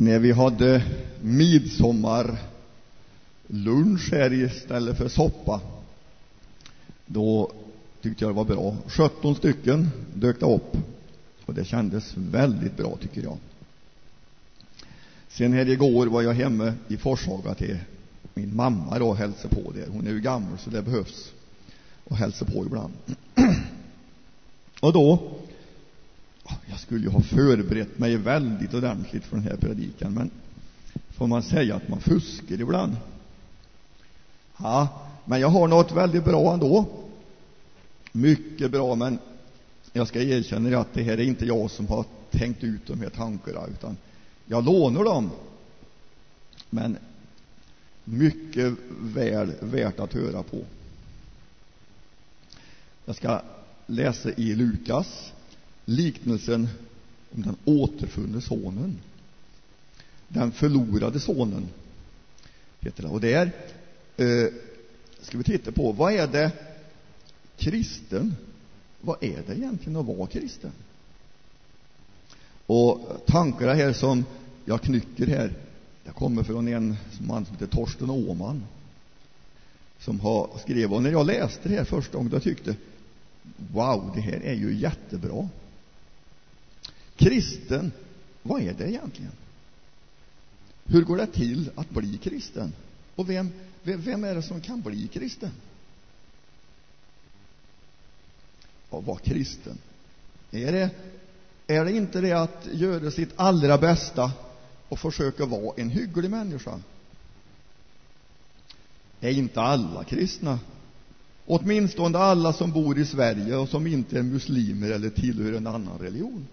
när vi hade midsommarlunch här istället för soppa, då tyckte jag det var bra. 17 stycken dök det upp, och det kändes väldigt bra, tycker jag. Sen här igår var jag hemma i Forshaga till min mamma då, hälsa på där. Hon är ju gammal, så det behövs att hälsa på ibland. Och då, jag skulle ju ha förberett mig väldigt ordentligt för den här predikan, men får man säga att man fuskar ibland? Ja, men jag har något väldigt bra ändå. Mycket bra, men jag ska erkänna att det här är inte jag som har tänkt ut de här tankarna, utan jag lånar dem. Men mycket värt att höra på. Jag ska läsa i Lukas liknelsen om den återfunne sonen. Den förlorade sonen heter det. Och där ska vi titta på, vad är det kristen? Vad är det egentligen att vara kristen? Och tankarna här som jag knycker här, jag kommer från en man som heter Torsten Åman, som har skrivit. Och när jag läste det här första gången, då tyckte wow, det här är ju jättebra. Kristen, vad är det egentligen? Hur går det till att bli kristen? Och vem är det som kan bli kristen? Och vara kristen, är det inte det att göra sitt allra bästa och försöka vara en hygglig människa? Är inte alla kristna? Åtminstone alla som bor i Sverige och som inte är muslimer eller tillhör en annan religion.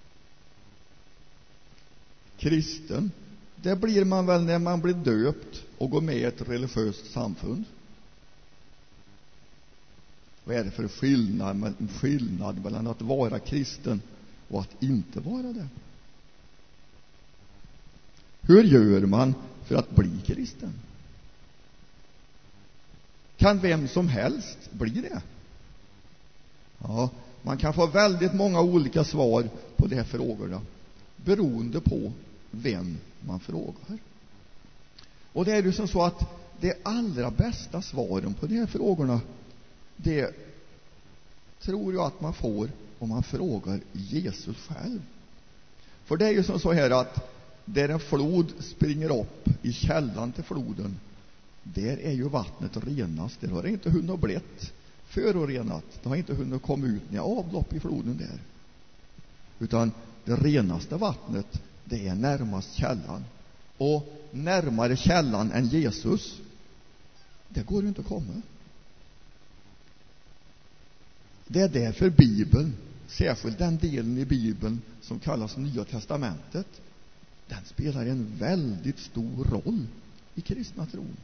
Kristen, det blir man väl när man blir döpt och går med i ett religiöst samfund. Vad är det för skillnad mellan att vara kristen och att inte vara det? Hur gör man för att bli kristen? Kan vem som helst bli det? Ja, man kan få väldigt många olika svar på de här frågorna, beroende på vem man frågar. Och det är ju som så att det allra bästa svaren på de här frågorna, det tror jag att man får om man frågar Jesus själv. För det är ju som så här att där en flod springer upp i källan till floden, där är ju vattnet renast. Det har inte hunnit blivit förorenat. Det har inte hunnit komma ut några avlopp i floden där. Utan det renaste vattnet, det är närmast källan. Och närmare källan än Jesus, det går ju inte att komma. Det är därför Bibeln, särskilt den delen i Bibeln som kallas Nya testamentet, den spelar en väldigt stor roll i kristna tron.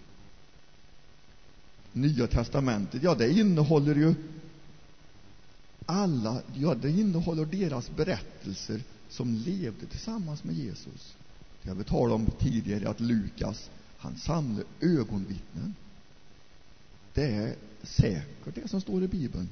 Nya testamentet, det innehåller ju det innehåller deras berättelser som levde tillsammans med Jesus. Jag vill tala om tidigare att Lukas, han samlade ögonvittnen. Det är säkert det som står i Bibeln.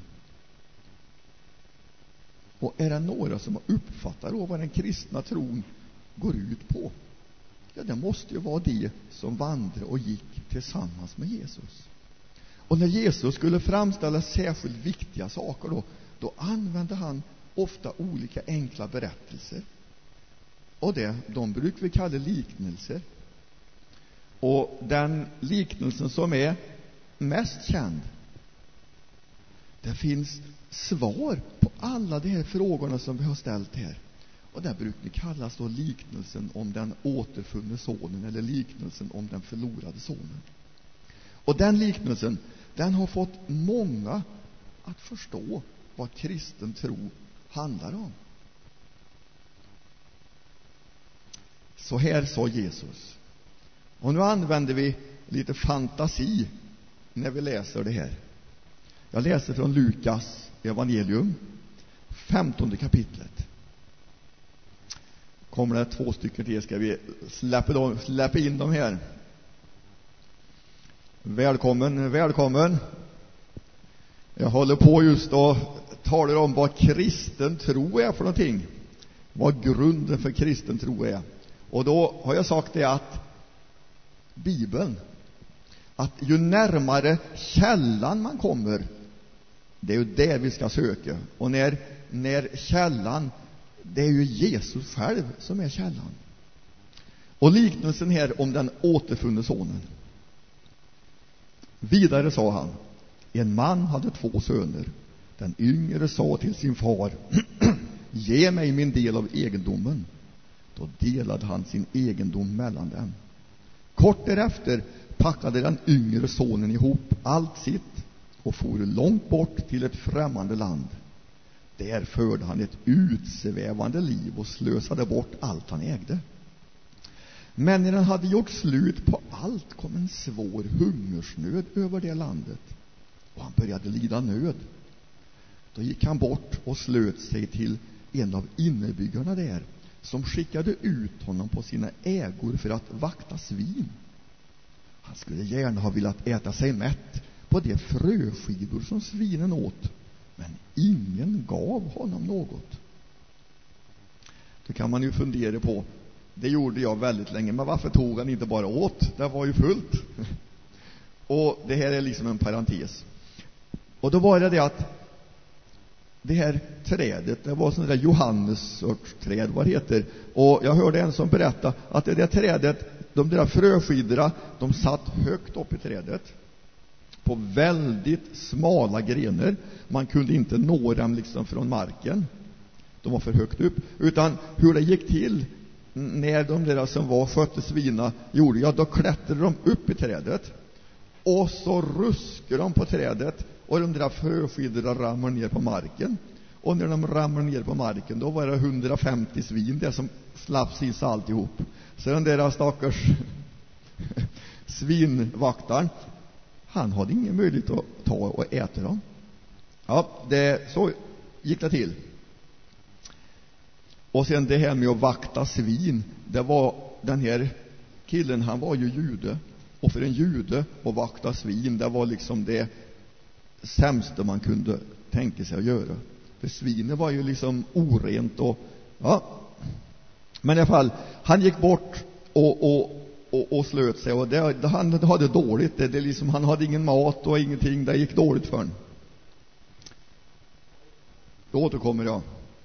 Och är det några som har uppfattat vad den kristna tron går ut på? Ja, det måste ju vara det som vandrade och gick tillsammans med Jesus. Och när Jesus skulle framställa särskilt viktiga saker då använde han ofta olika enkla berättelser. Och de brukar vi kalla liknelser. Och den liknelsen som är mest känd, det finns svar på alla de här frågorna som vi har ställt här. Och det brukar kallas då liknelsen om den återfunne sonen, eller liknelsen om den förlorade sonen. Och den liknelsen, den har fått många att förstå vad kristen tro handlar om. Så här sa Jesus. Och nu använder vi lite fantasi när vi läser det här. Jag läser från Lukas evangelium, 15 kapitlet. Kommer det 2 stycken till, ska vi släppa in dem här. Välkommen. Jag håller på just och talar om vad kristen tro är för någonting. Vad grunden för kristen tro är. Och då har jag sagt det att Bibeln, att ju närmare källan man kommer, det är ju där vi ska söka. Och när källan, det är ju Jesus själv som är källan. Och liknelsen här om den återfunne sonen. Vidare sa han: en man hade 2 söner. Den yngre sa till sin far: ge mig min del av egendomen. Då delade han sin egendom mellan dem. Kort därefter packade den yngre sonen ihop allt sitt och for långt bort till ett främmande land. Där förde han ett utsvävande liv och slösade bort allt han ägde. Men när han hade gjort slut på allt kom en svår hungersnöd över det landet, och han började lida nöd. Då gick han bort och slöt sig till en av innebyggarna där, som skickade ut honom på sina ägor för att vakta svin. Han skulle gärna ha velat äta sig mätt på de fröskivor som svinen åt, men ingen gav honom något. Då kan man ju fundera på, det gjorde jag väldigt länge, men varför tog han inte bara åt? Det var ju fullt. Och det här är liksom en parentes. Och då var det att det här trädet, det var sån där Johannesörtsträd, vad det heter. Och jag hörde en som berättade att det där trädet, de där fröskidorna, de satt högt upp i trädet på väldigt smala grenar. Man kunde inte nå dem liksom från marken. De var för högt upp. Utan hur det gick till när de där som skötte svina gjorde, ja, då klättrade de upp i trädet. Och så ruskade de på trädet, och de där fröskidorna ramlar ner på marken. Och när de ramlar ner på marken, då var det 150 svin där som slapp sisa alltihop. Så den där stackars svinvaktaren, han hade ingen möjlighet att ta och äta dem. Ja, så gick det till. Och sen det här med att vakta svin, det var den här killen, han var ju jude. Och för en jude att vakta svin, det var liksom det sämsta man kunde tänka sig att göra. För svinen var ju liksom orent och ja. Men i alla fall, han gick bort och slöt sig, och han hade dåligt. Det liksom, han hade ingen mat och ingenting, det gick dåligt för honom. Då återkommer jag.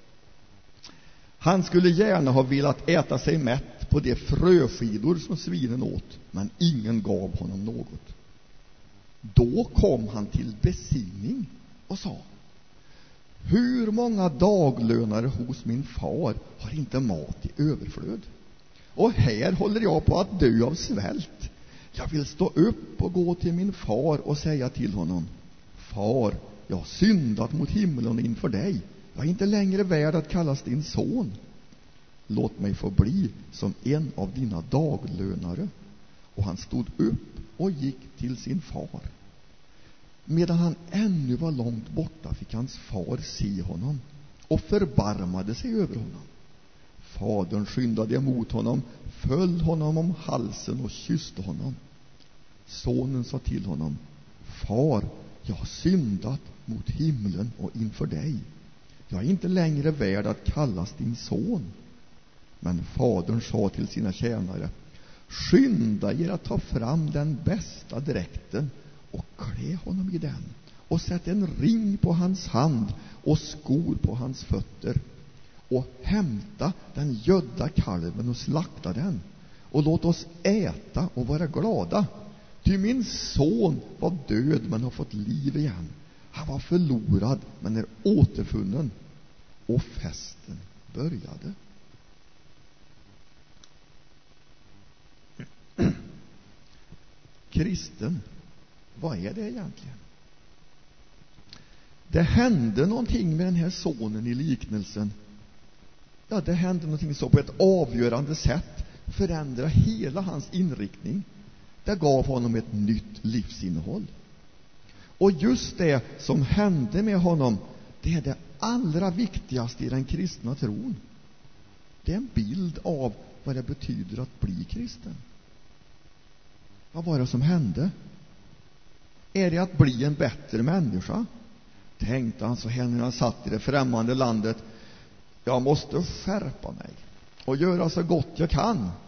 Han skulle gärna ha velat äta sig mätt på de fröskidor som svinen åt, men ingen gav honom något. Då kom han till besinning och sa: hur många daglönare hos min far har inte mat i överflöd? Och här håller jag på att dö av svält. Jag vill stå upp och gå till min far och säga till honom: far, jag har syndat mot himlen inför dig. Jag är inte längre värd att kallas din son. Låt mig få bli som en av dina daglönare. Och han stod upp och gick till sin far. Medan han ännu var långt borta fick hans far se honom och förbarmade sig över honom. Fadern skyndade emot honom, föll honom om halsen och kysste honom. Sonen sa till honom: far, jag har syndat mot himlen och inför dig. Jag är inte längre värd att kallas din son. Men fadern sa till sina tjänare: skynda er att ta fram den bästa dräkten och klä honom i den, och sätt en ring på hans hand och skor på hans fötter, och hämta den gödda kalven och slakta den, och låt oss äta och vara glada. Ty min son var död men har fått liv igen. Han var förlorad men är återfunnen. Och festen började. Kristen, vad är det egentligen? Det hände någonting med den här sonen i liknelsen. Ja, det hände någonting så på ett avgörande sätt förändra hela hans inriktning. Det gav honom ett nytt livsinnehåll. Och just det som hände med honom, det är det allra viktigaste i den kristna tron. Det är en bild av vad det betyder att bli kristen. Vad var det som hände? Är det att bli en bättre människa? Tänkte han så här när han satt i det främmande landet: jag måste skärpa mig och göra så gott jag kan.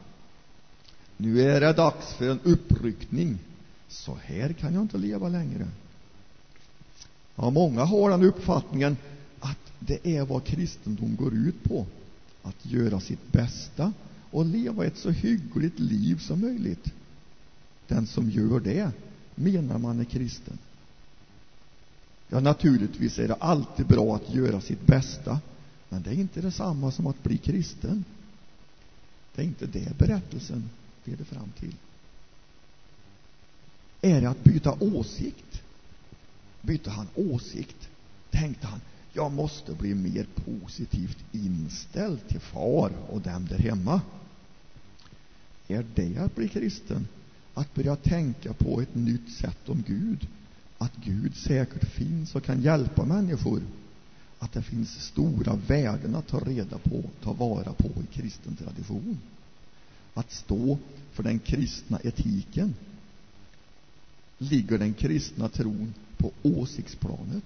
Nu är det dags för en uppryckning. Så här kan jag inte leva längre. Ja, många har den uppfattningen att det är vad kristendom går ut på. Att göra sitt bästa och leva ett så hyggligt liv som möjligt. Den som gör det menar man är kristen. Ja, naturligtvis är det alltid bra att göra sitt bästa, men det är inte detsamma som att bli kristen. Det är inte det berättelsen leder fram till. Är det att byta åsikt? Bytte han åsikt? Tänkte han, jag måste bli mer positivt inställd till far och dem där hemma. Är det att bli kristen? Att börja tänka på ett nytt sätt om Gud. Att Gud säkert finns och kan hjälpa människor. Att det finns stora värden att ta reda på, ta vara på i kristen tradition. Att stå för den kristna etiken. Ligger den kristna tron på åsiktsplanet?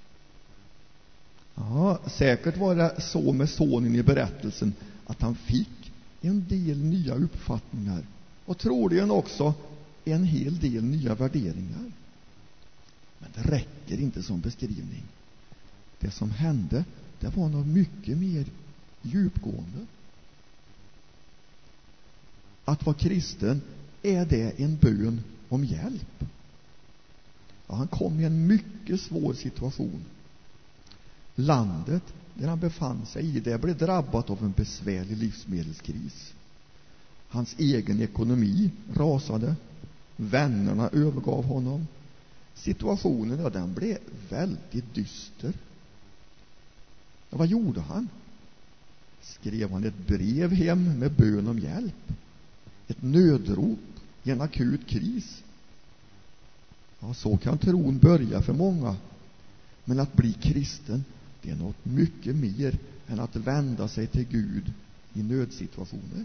Ja, säkert var det så med sonen i berättelsen att han fick en del nya uppfattningar och troligen också en hel del nya värderingar. Men det räcker inte som beskrivning. Det som hände, det var något mycket mer djupgående. Att vara kristen, är det en bön om hjälp? Ja, han kom i en mycket svår situation. Landet där han befann sig i, det blev drabbat av en besvärlig livsmedelskris. Hans egen ekonomi rasade. Vännerna övergav honom. Situationen, ja, den blev väldigt dyster. Ja, vad gjorde han? Skrev han ett brev hem med bön om hjälp? Ett nödrop i en akut kris? Ja, så kan tron börja för många. Men att bli kristen, det är något mycket mer än att vända sig till Gud i nödsituationer.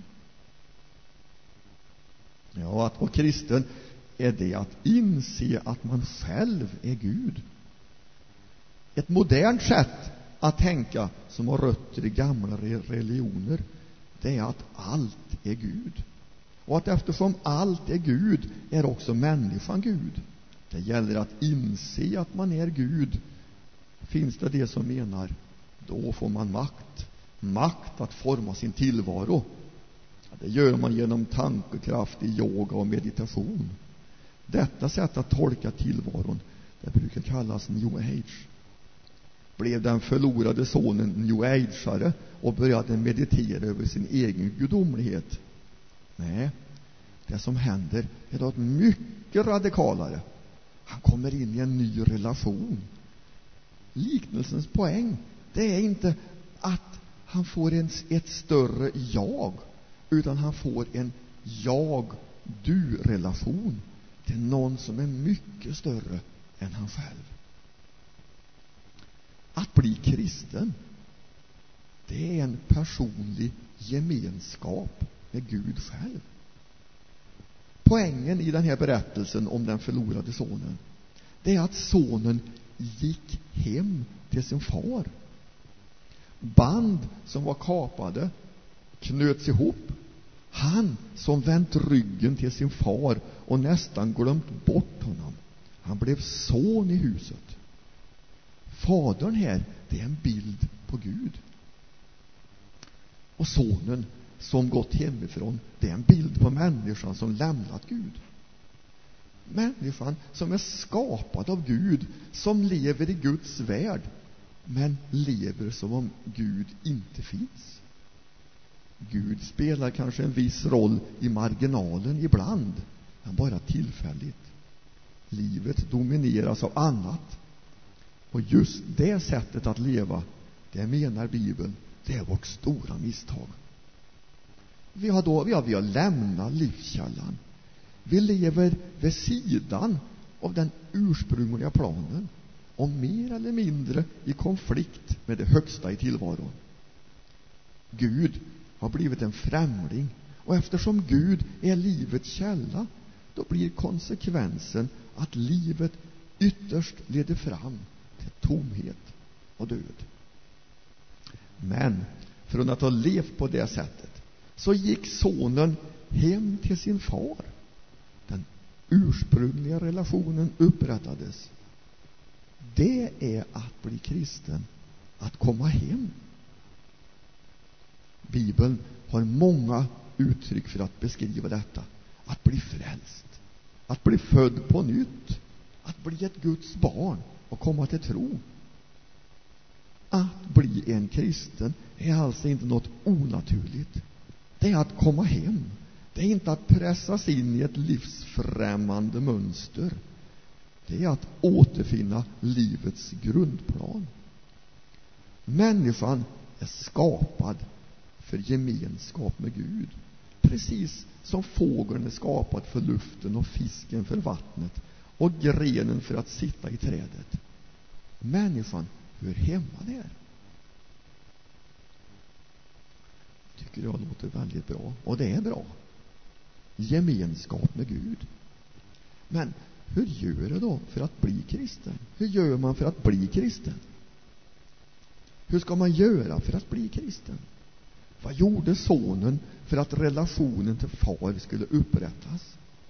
Ja, att vara kristen är det att inse att man själv är Gud. Ett modernt sätt att tänka som har rötter i gamla religioner, det är att allt är Gud. Och att eftersom allt är Gud är också människan Gud. Det gäller att inse att man är Gud. Finns det som menar, då får man makt att forma sin tillvaro. Det gör man genom tankekraft i yoga och meditation. Detta sätt att tolka tillvaron, det brukar kallas New Age. Blev den förlorade sonen New Ageare och började meditera över sin egen gudomlighet? Nej, det som händer är något mycket radikalare. Han kommer in i en ny relation. Liknelsens poäng, det är inte att han får ett större jag, utan han får en jag-du-relation till någon som är mycket större än han själv. Att bli kristen, det är en personlig gemenskap med Gud själv. Poängen i den här berättelsen om den förlorade sonen, det är att sonen gick hem till sin far. Band som var kapade knöts ihop. Han som vänt ryggen till sin far och nästan glömt bort honom, han blev son i huset. Fadern här, det är en bild på Gud. Och sonen som gått hemifrån, det är en bild på människan som lämnat Gud. Människan som är skapad av Gud, som lever i Guds värld, men lever som om Gud inte finns. Gud spelar kanske en viss roll i marginalen ibland, men bara tillfälligt. Livet domineras av annat. Och just det sättet att leva, det menar Bibeln, det är vårt stora misstag. Vi har lämnat livskällan. Vi lever vid sidan av den ursprungliga planen, och mer eller mindre i konflikt med det högsta i tillvaron. Gud har blivit en främling, och eftersom Gud är livets källa, då blir konsekvensen att livet ytterst leder fram till tomhet och död. Men från att ha levt på det sättet, så gick sonen hem till sin far. Den ursprungliga relationen upprättades. Det är att bli kristen, att komma hem. Bibeln har många uttryck för att beskriva detta. Att bli frälst, att bli född på nytt, att bli ett Guds barn och komma till tro. Att bli en kristen är alltså inte något onaturligt. Det är att komma hem. Det är inte att pressas in i ett livsfrämmande mönster. Det är att återfinna livets grundplan. Människan är skapad för gemenskap med Gud. Precis som fågeln är skapad för luften och fisken för vattnet och grenen för att sitta i trädet. Människan hör hemma där. Tycker jag låter väldigt bra. Och det är bra. Gemenskap med Gud. Men hur gör det då för att bli kristen? Hur gör man för att bli kristen? Hur ska man göra för att bli kristen? Vad gjorde sonen för att relationen till far skulle upprättas?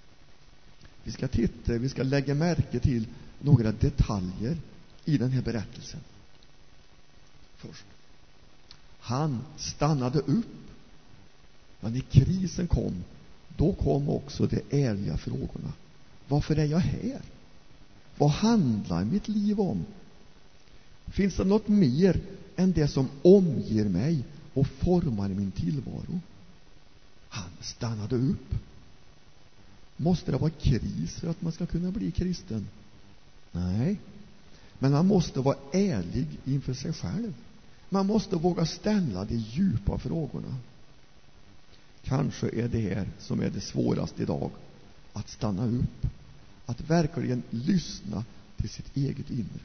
Vi ska lägga märke till några detaljer i den här berättelsen. Först. Han stannade upp. Men när krisen kom, då kom också de ärliga frågorna. Varför är jag här? Vad handlar mitt liv om? Finns det något mer än det som omger mig och formar min tillvaro? Han stannade upp. Måste det vara kris för att man ska kunna bli kristen? Nej. Men man måste vara ärlig inför sig själv. Man måste våga ställa de djupa frågorna. Kanske är det här som är det svåraste idag. Att stanna upp. Att verkligen lyssna till sitt eget inre.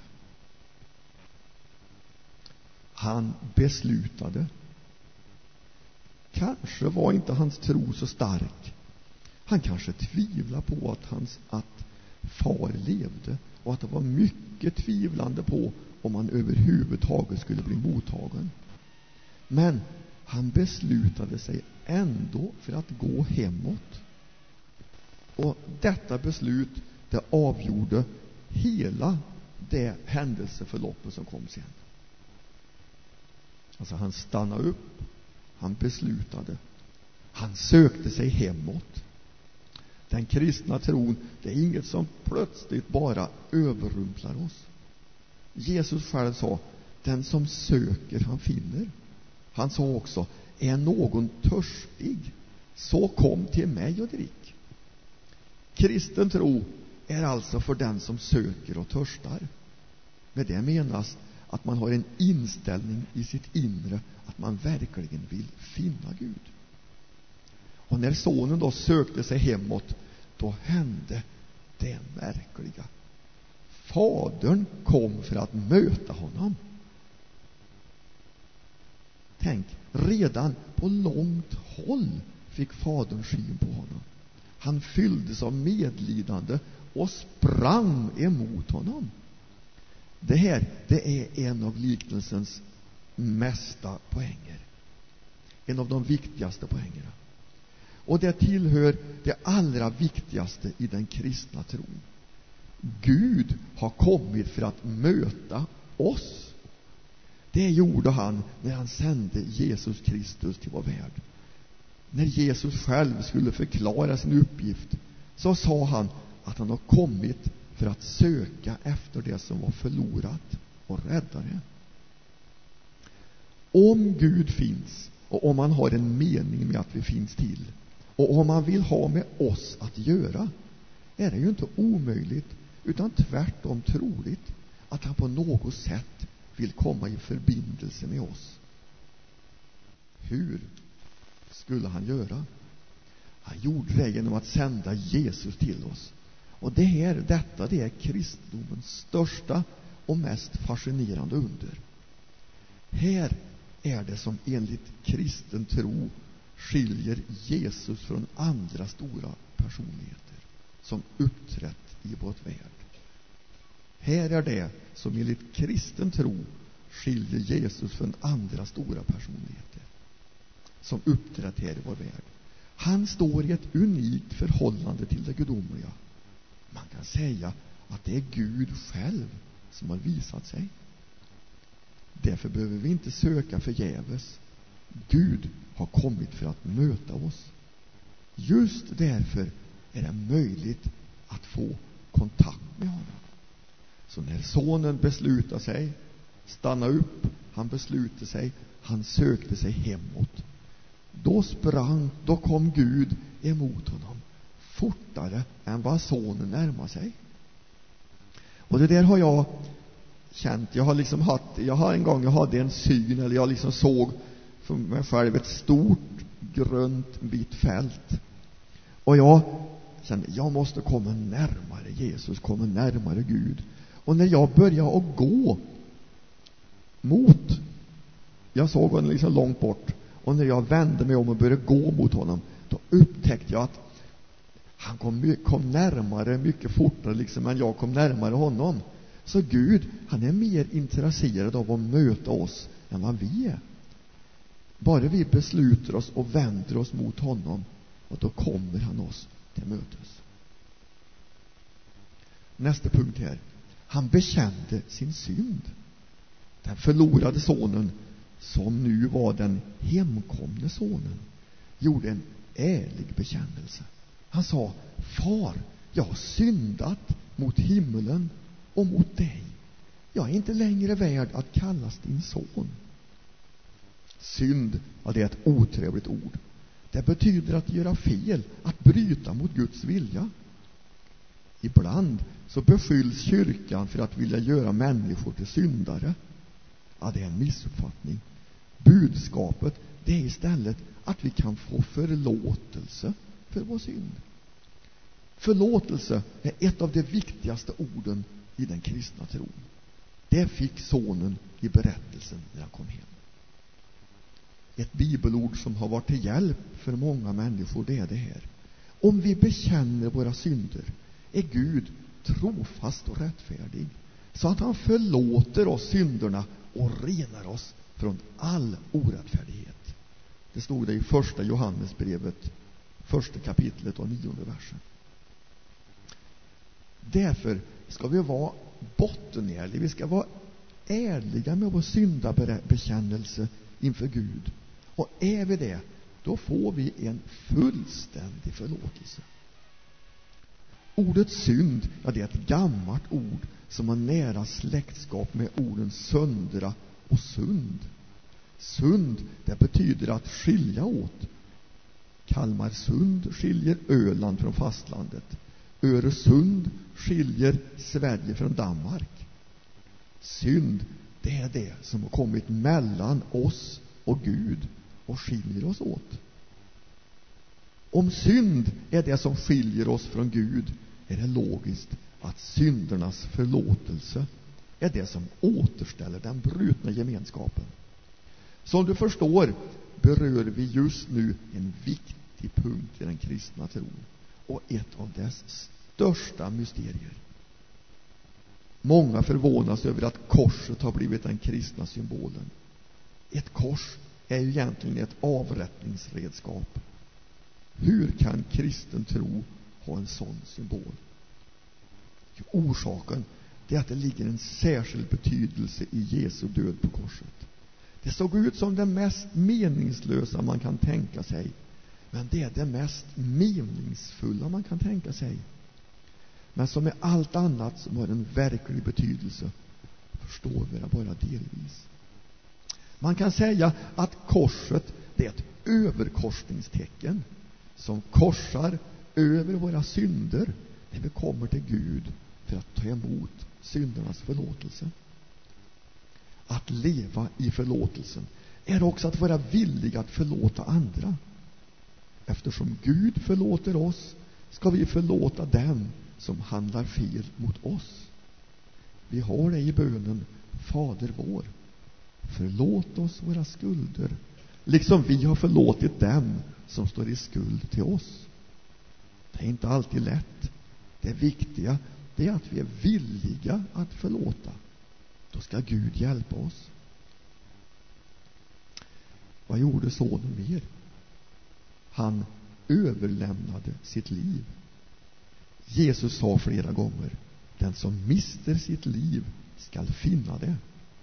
Han beslutade. Kanske var inte hans tro så stark. Han kanske tvivlade på att far levde. Och att det var mycket tvivlande på om han överhuvudtaget skulle bli mottagen. Men han beslutade sig ändå för att gå hemåt. Och detta beslut, det avgjorde hela det händelseförloppet som kom sen. Alltså han stannade upp. Han beslutade. Han sökte sig hemåt. Den kristna tron, det är inget som plötsligt bara överrumplar oss. Jesus själv sa, den som söker han finner. Han sa också, är någon törstig, så kom till mig och drick. Kristen tro är alltså för den som söker och törstar. Med det menas att man har en inställning i sitt inre att man verkligen vill finna Gud. Och när sonen då sökte sig hemåt, då hände det märkliga. Fadern kom för att möta honom. Tänk, redan på långt håll fick fadern syn på honom. Han fylldes av medlidande och sprang emot honom. Det här, det är en av liknelsens mesta poänger. En av de viktigaste poängerna. Och det tillhör det allra viktigaste i den kristna tron. Gud har kommit för att möta oss. Det gjorde han när han sände Jesus Kristus till vår värld. När Jesus själv skulle förklara sin uppgift, så sa han att han har kommit för att söka efter det som var förlorat och rädda det. Om Gud finns, och om han har en mening med att vi finns till, och om han vill ha med oss att göra, är det ju inte omöjligt, utan tvärtom troligt, att han på något sätt vill komma i förbindelse med oss. Hur skulle han göra? Han gjorde det genom att sända Jesus till oss. Och det är kristendomens största och mest fascinerande under. Här är det som enligt kristen tro skiljer Jesus från andra stora personligheter som uppträtt i vårt värld. Här är det som enligt kristen tro skiljer Jesus från andra stora personligheter som uppträtt här i vår värld. Han står i ett unikt förhållande till det gudomliga. Man kan säga att det är Gud själv som har visat sig. Därför behöver vi inte söka förgäves. Gud har kommit för att möta oss. Just därför är det möjligt att få kontakt med honom. Så när sonen beslutar sig, stanna upp, han beslutade sig, han sökte sig hemåt. Då kom Gud emot honom fortare än vad sonen närmade sig. Och det där har jag känt. Jag hade en syn, eller jag liksom såg för mig själv ett stort grönt vitt fält. Och jag kände, jag måste komma närmare Jesus, komma närmare Gud. Och när jag började att gå mot, jag såg honom liksom långt bort, och när jag vände mig om och började gå mot honom, då upptäckte jag att han kom närmare mycket fortare liksom än jag kom närmare honom. Så Gud, han är mer intresserad av att möta oss än vad vi är. Bara vi beslutar oss och vänder oss mot honom, och då kommer han oss till mötes. Nästa punkt här. Han bekände sin synd. Den förlorade sonen, som nu var den hemkomne sonen, gjorde en ärlig bekännelse. Han sa: Far, jag har syndat mot himmelen och mot dig. Jag är inte längre värd att kallas din son. Synd, ja, det är ett otrevligt ord. Det betyder att göra fel, att bryta mot Guds vilja. Ibland så beskylls kyrkan för att vilja göra människor till syndare. Ja, det är en missuppfattning. Budskapet, det är istället att vi kan få förlåtelse för vår synd. Förlåtelse är ett av de viktigaste orden i den kristna tron. Det fick sonen i berättelsen när han kom hem. Ett bibelord som har varit till hjälp för många människor, det är det här: om vi bekänner våra synder är Gud trofast och rättfärdig, så att han förlåter oss synderna och renar oss från all orättfärdighet. Det stod det i första Johannesbrevet, 1 kapitlet och 9:e versen. Därför ska vi vara bottenärliga, vi ska vara ärliga med vår syndabekännelse inför Gud. Och är vi det, då får vi en fullständig förlåtelse. Ordet synd, ja, det är ett gammalt ord som har nära släktskap med orden söndra och sund. Sund, det betyder att skilja åt. Kalmarsund skiljer Öland från fastlandet. Öresund skiljer Sverige från Danmark. Synd, det är det som har kommit mellan oss och Gud och skiljer oss åt. Om synd är det som skiljer oss från Gud, är det logiskt att syndernas förlåtelse är det som återställer den brutna gemenskapen. Som du förstår berör vi just nu en viktig punkt i den kristna tron och ett av dess största mysterier. Många förvånas över att korset har blivit den kristna symbolen. Ett kors är ju egentligen ett avrättningsredskap. Hur kan kristen tro ha en sån symbol? Orsaken är att det ligger en särskild betydelse i Jesu död på korset. Det såg ut som det mest meningslösa man kan tänka sig, men det är det mest meningsfulla man kan tänka sig. Men som med allt annat som har en verklig betydelse förstår vi det bara delvis. Man kan säga att korset, det är ett överkorsningstecken som korsar över våra synder när vi kommer till Gud för att ta emot syndernas förlåtelse. Att leva i förlåtelsen är också att vara villig att förlåta andra. Eftersom Gud förlåter oss ska vi förlåta dem som handlar fel mot oss. Vi har det i bönen Fader vår. Förlåt oss våra skulder, liksom vi har förlåtit dem som står i skuld till oss. Det är inte alltid lätt. Det viktiga är att vi är villiga att förlåta. Då ska Gud hjälpa oss. Vad gjorde sonen mer? Han överlämnade sitt liv. Jesus sa flera gånger: den som mister sitt liv skall finna det.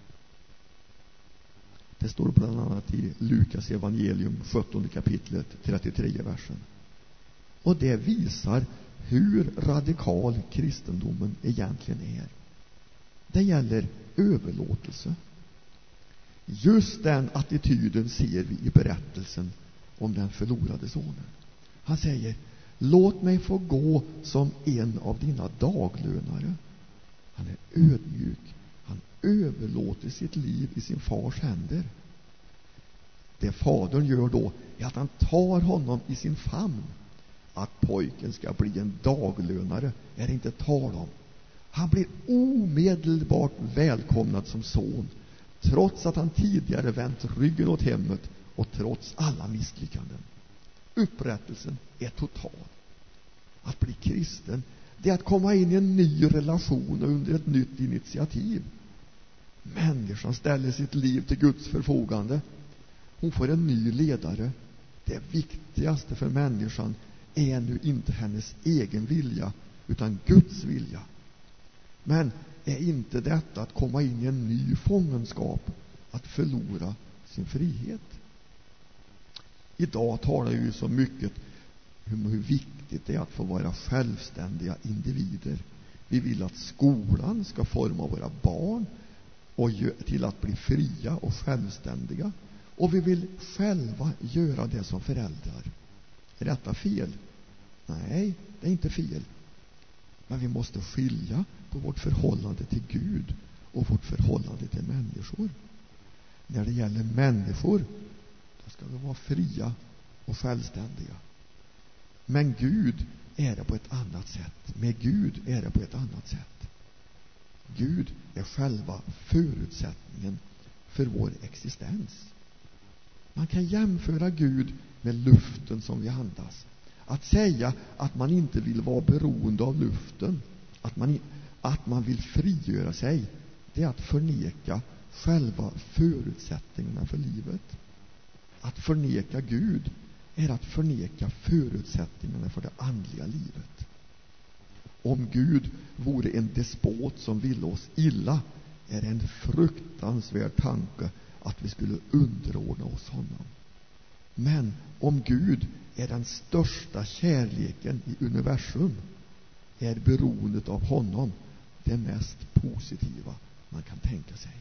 Det står bland annat i Lukas evangelium 17 kapitlet 33 versen. Och det visar hur radikal kristendomen egentligen är. Det gäller överlåtelse. Just den attityden ser vi i berättelsen om den förlorade sonen. Han säger: låt mig få gå som en av dina daglönare. Han är ödmjuk. Han överlåter sitt liv i sin fars händer. Det fadern gör då är att han tar honom i sin famn. Att pojken ska bli en daglönare är det inte tal om. Han blir omedelbart välkomnad som son, trots att han tidigare vänt ryggen åt hemmet och trots alla misslyckanden. Upprättelsen är total. Att bli kristen, det är att komma in i en ny relation under ett nytt initiativ. Människan ställer sitt liv till Guds förfogande. Hon får en ny ledare. Det viktigaste för människan är nu inte hennes egen vilja, utan Guds vilja. Men är inte detta att komma in i en ny fångenskap, att förlora sin frihet? Idag talar ju så mycket hur viktigt det är att få vara självständiga individer. Vi vill att skolan ska forma våra barn och till att bli fria och självständiga. Och vi vill själva göra det som föräldrar. Är detta fel? Nej, det är inte fel. Men vi måste skilja på vårt förhållande till Gud och vårt förhållande till människor. När det gäller människor, då ska vi vara fria och självständiga. Men Gud är det på ett annat sätt. Med Gud är det på ett annat sätt. Gud är själva förutsättningen för vår existens. Man kan jämföra Gud med luften som vi andas. Att säga att man inte vill vara beroende av luften, att man vill frigöra sig, det är att förneka själva förutsättningarna för livet. Att förneka Gud är att förneka förutsättningarna för det andliga livet. Om Gud vore en despot som ville oss illa, är det en fruktansvärd tanke att vi skulle underordna oss honom. Men om Gud är den största kärleken i universum, är beroendet av honom det mest positiva man kan tänka sig.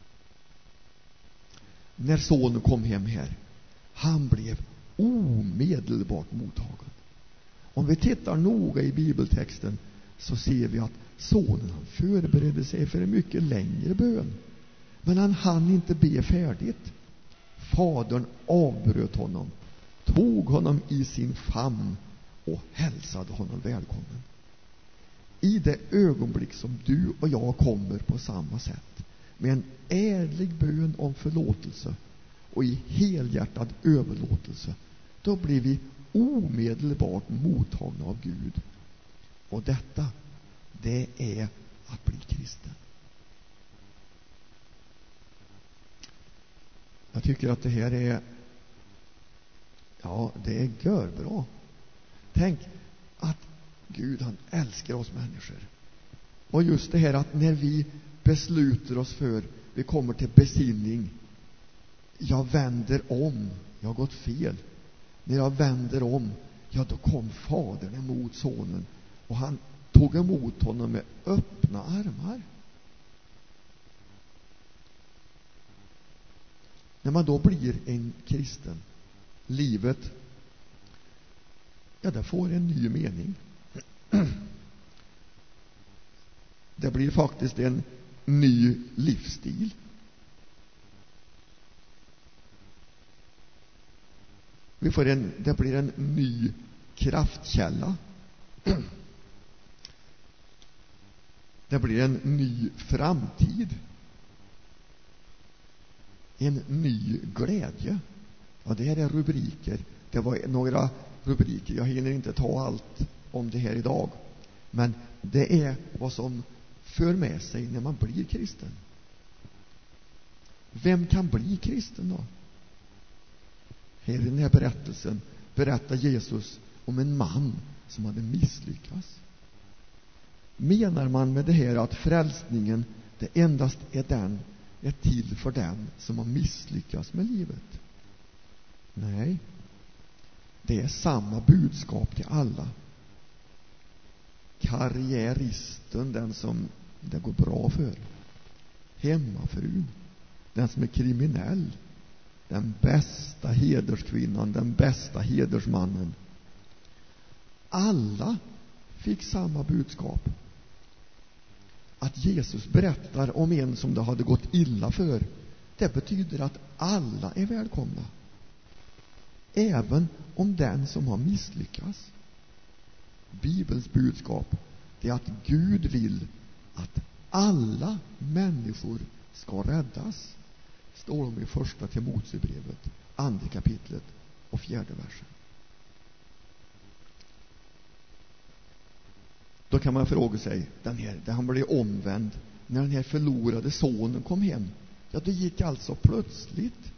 När sonen kom hem här, han blev omedelbart mottagen. Om vi tittar noga i bibeltexten så ser vi att sonen han förberedde sig för en mycket längre bön. Men han hann inte be färdigt. Fadern avbröt honom, tog honom i sin famn och hälsade honom välkommen. I det ögonblick som du och jag kommer på samma sätt, med en ärlig bön om förlåtelse och i helhjärtad överlåtelse, då blir vi omedelbart mottagna av Gud. Och detta, det är att bli kristen. Jag tycker att det här är, det är görbra. Tänk att Gud, han älskar oss människor. Och just det här att när vi beslutar oss för, vi kommer till besinning, jag vänder om, jag har gått fel. När jag vänder om, då kom fadern emot sonen och han tog emot honom med öppna armar. När man då blir en kristen, livet, det får en ny mening. Det blir faktiskt en ny livsstil. Det blir en ny kraftkälla. Det blir en ny framtid. En ny glädje. Det här är rubriker. Det var några rubriker. Jag hinner inte ta allt om det här idag. Men det är vad som för med sig när man blir kristen. Vem kan bli kristen då? Här i den här berättelsen berättar Jesus om en man som hade misslyckats. Menar man med det här att frälsningen det endast är till för den som har misslyckats med livet? Nej. Det är samma budskap till alla. Karriäristen, den som det går bra för. Hemmafrun, den som är kriminell. Den bästa hederskvinnan, den bästa hedersmannen. Alla fick samma budskap. Att Jesus berättar om en som det hade gått illa för, det betyder att alla är välkomna. Även om den som har misslyckats. Bibelns budskap är att Gud vill att alla människor ska räddas. Står om i första Timoteusbrevet, 2 kapitlet och 4 versen. Då kan man fråga sig, han blev omvänd när den här förlorade sonen kom hem. Ja, det gick alltså plötsligt.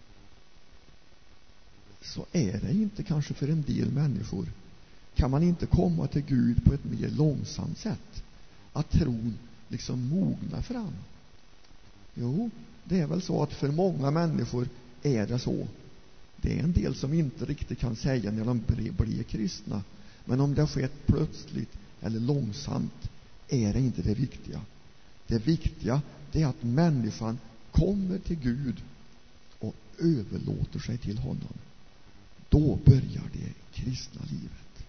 Så är det inte kanske för en del människor. Kan man inte komma till Gud på ett mer långsamt sätt? Att tron liksom mognar fram. Jo, det är väl så att för många människor är det så. Det är en del som inte riktigt kan säga när de blir kristna. Men om det har skett plötsligt eller långsamt är det inte det viktiga. Det viktiga är att människan kommer till Gud och överlåter sig till honom. Då börjar det kristna livet.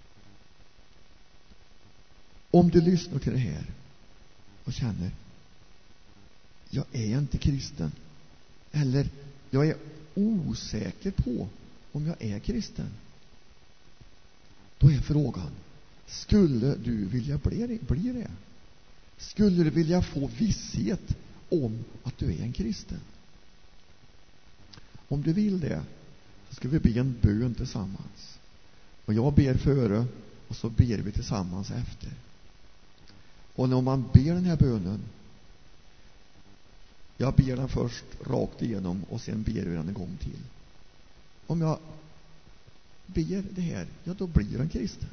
Om du lyssnar till det här och känner, jag är inte kristen, eller jag är osäker på om jag är kristen, då är frågan, skulle du vilja bli det? Skulle du vilja få visshet om att du är en kristen? Om du vill det, så ska vi be en bön tillsammans. Och jag ber före, och så ber vi tillsammans efter. Och när man ber den här bönen, jag ber den först rakt igenom och sen ber vi den en gång till. Om jag ber det här, ja, då blir den kristen.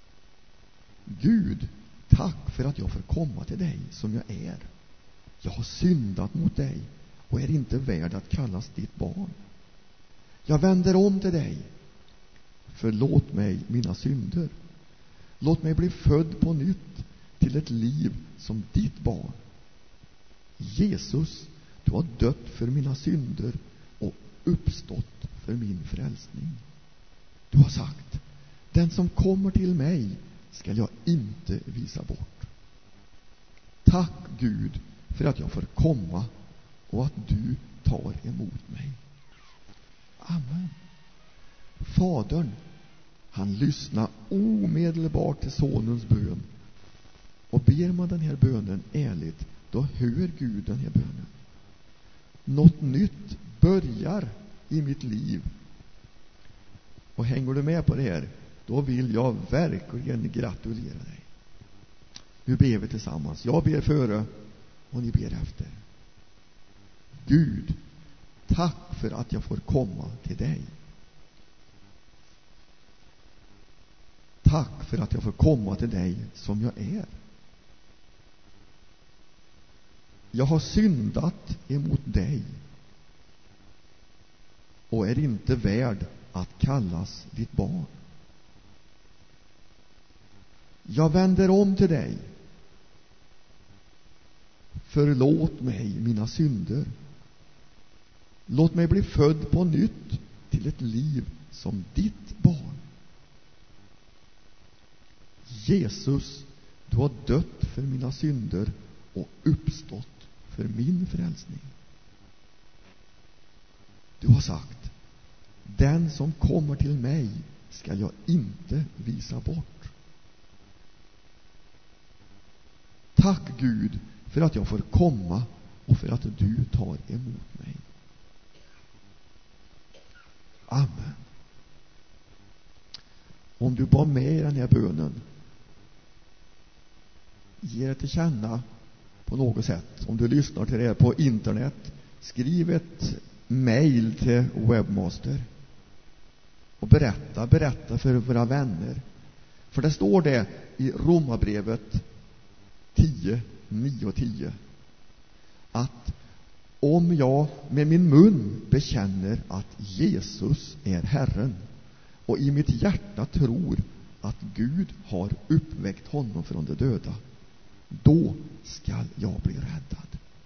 Gud, tack för att jag får komma till dig som jag är. Jag har syndat mot dig och är inte värd att kallas ditt barn. Jag vänder om till dig. Förlåt mig mina synder. Låt mig bli född på nytt till ett liv som ditt barn. Jesus, du har dött för mina synder och uppstått för min frälsning. Du har sagt, den som kommer till mig ska jag inte visa bort. Tack Gud för att jag får komma och att du tar emot mig. Amen. Fadern, han lyssnar omedelbart till sonens bön. Och ber man den här bönen ärligt, då hör Gud den här bönen. Något nytt börjar i mitt liv. Och hänger du med på det här, då vill jag verkligen gratulera dig. Nu ber vi tillsammans. Jag ber före och ni ber efter. Gud, tack för att jag får komma till dig. Tack för att jag får komma till dig som jag är. Jag har syndat emot dig och är inte värd att kallas ditt barn. Jag vänder om till dig. Förlåt mig mina synder. Låt mig bli född på nytt till ett liv som ditt barn. Jesus, du har dött för mina synder och uppstått för min frälsning. Du har sagt, den som kommer till mig ska jag inte visa bort. Tack Gud för att jag får komma och för att du tar emot mig. Amen. Om du var med i den här bönen, ge det till känna på något sätt. Om du lyssnar till det här på internet, skriv ett mejl till Webmaster. Och berätta för våra vänner. För det står det i Romarbrevet 10, 9 och 10. Att om jag med min mun bekänner att Jesus är Herren och i mitt hjärta tror att Gud har uppväckt honom från de döda, då skall jag bli räddad.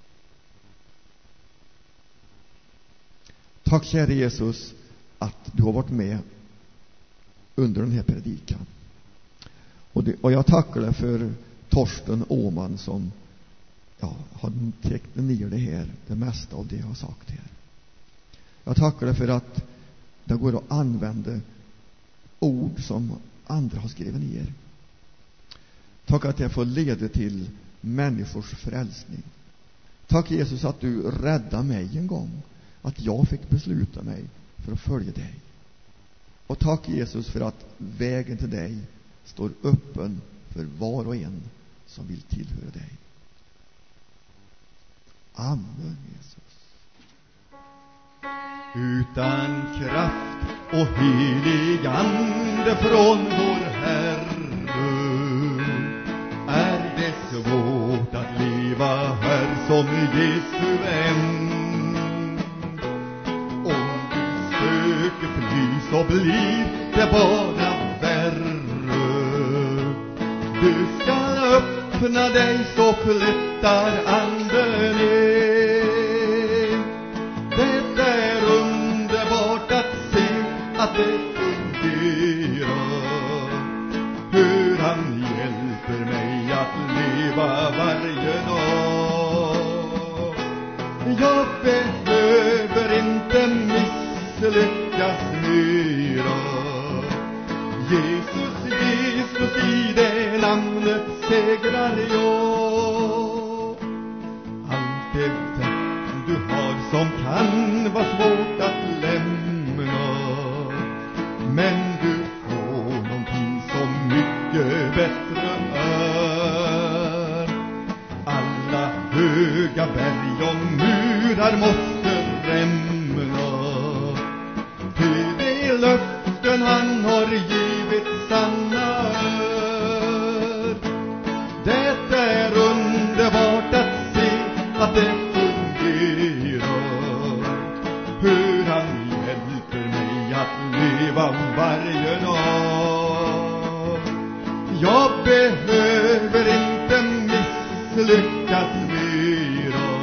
Tack kära Jesus att du har varit med under den här predikan. Och jag tackar dig för Torsten Åman som har täckt ner det mesta av det jag har sagt här. Jag tackar dig för att det går att använda ord som andra har skrivit ner. Tack att jag får leda till människors frälsning. Tack Jesus att du räddade mig en gång. Att jag fick besluta mig för att följa dig. Och tack Jesus för att vägen till dig står öppen för var och en som vill tillhöra dig. Amen Jesus. Utan kraft och helig ande från vår Herre är det svårt att leva här som Jesu vän. Om du söker fly så blir det bara värre. Du ska öppna dig så flyttar anden in. Det är underbart att se att det fungerar. Hur han hjälper mig att leva varje dag. Jag behöver inte misslyckas mera. Jesus, Jesus, i det namnet segrar jag. Allt det du har som kan vara svårt att lämna, men du får någonting som mycket bättre är. Alla höga berg och murar måste rämna, till de löften han har givit sanna är. Det är underbart att se att det fungerar. Hur han hjälper mig att leva varje dag. Jag behöver inte misslyckas mera.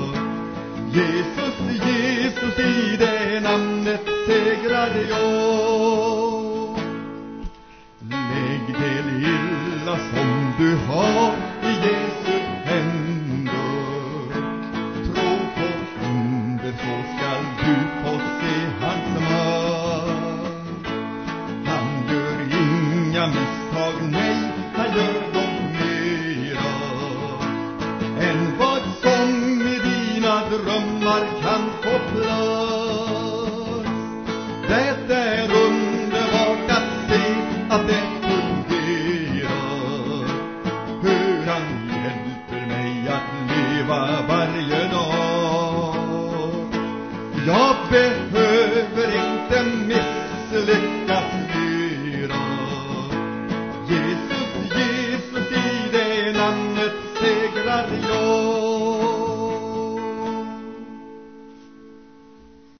Jesus, Jesus, i det namnet segrar jag. Lägg det lilla som du har i Jesu händer. Tro på under så skall du få se hans makt. Han gör inga misstag.